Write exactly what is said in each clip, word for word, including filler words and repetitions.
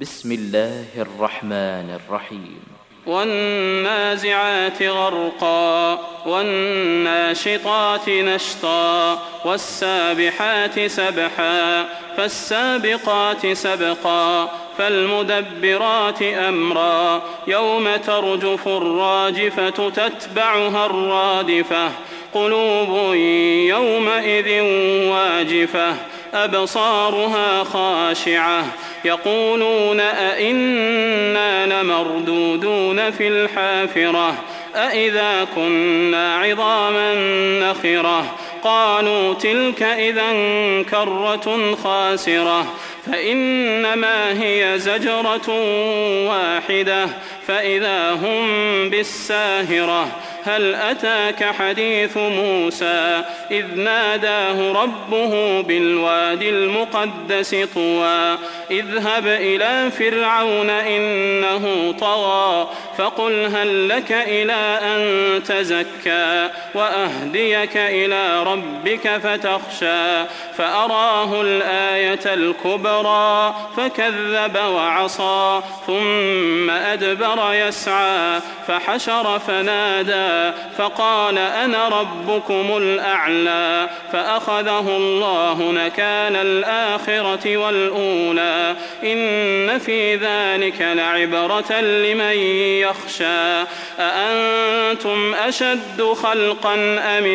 بسم الله الرحمن الرحيم والنازعات غرقا والناشطات نشطا والسابحات سبحا فالسابقات سبقا فالمدبرات أمرا يوم ترجف الراجفة تتبعها الرادفة قلوب يومئذ واجفة أبصارها خاشعة يقولون أئنا لمردودون في الحافرة أئذا كنا عظاما نخرة قالوا تلك إذا كرة خاسرة فإنما هي زجرة واحدة فإذا هم بالساهرة هل أتاك حديث موسى إذ ناداه ربه بالوادي المقدس طوى اذهب إلى فرعون إنه طغى فقل هل لك إلى أن تزكى وأهديك إلى ربك فتخشى فأراه الآية الكبرى فكذب وعصى ثم أدبر يسعى فحشر فنادى فقال أنا ربكم الأعلى فأخذه الله نكال الآخرة والأولى إن في ذلك لعبرة لمن يخشى أأنتم أشد خلقا أم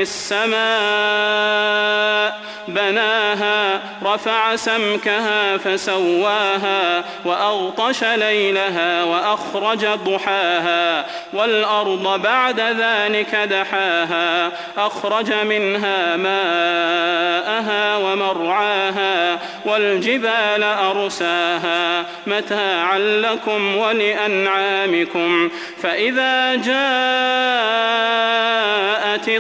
السماء بناها رفع سمكها فسواها وأغطش ليلها وأخرج ضحاها والأرض بعد ذلك دحاها أخرج منها ماءها ومرعاها والجبال أرساها متاعا لكم ولأنعامكم فإذا جاءت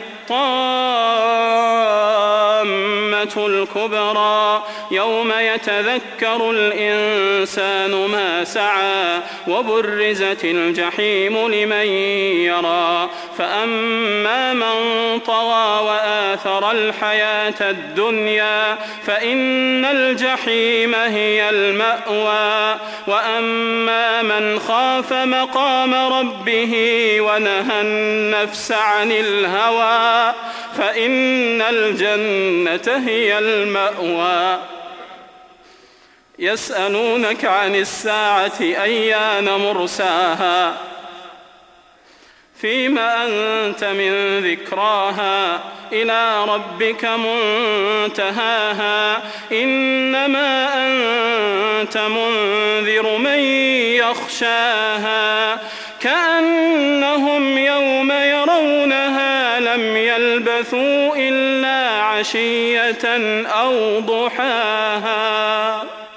الطامة الكبرى يوم يتذكر الإنسان ما سعى وبرزت الجحيم لمن يرى فأما من طغى وآثر الحياة الدنيا فإن الجحيم هي المأوى وأما من خاف مقام ربه ونهى النفس عن الهوى فإن الجنة هي المأوى يسألونك عن الساعة أيان مرساها فيما أنت من ذكراها إلى ربك منتهاها إنما أنت منذر من يخشاها كأنهم يوم يرونها لم يلبثوا إلا عشية أو ضحاها.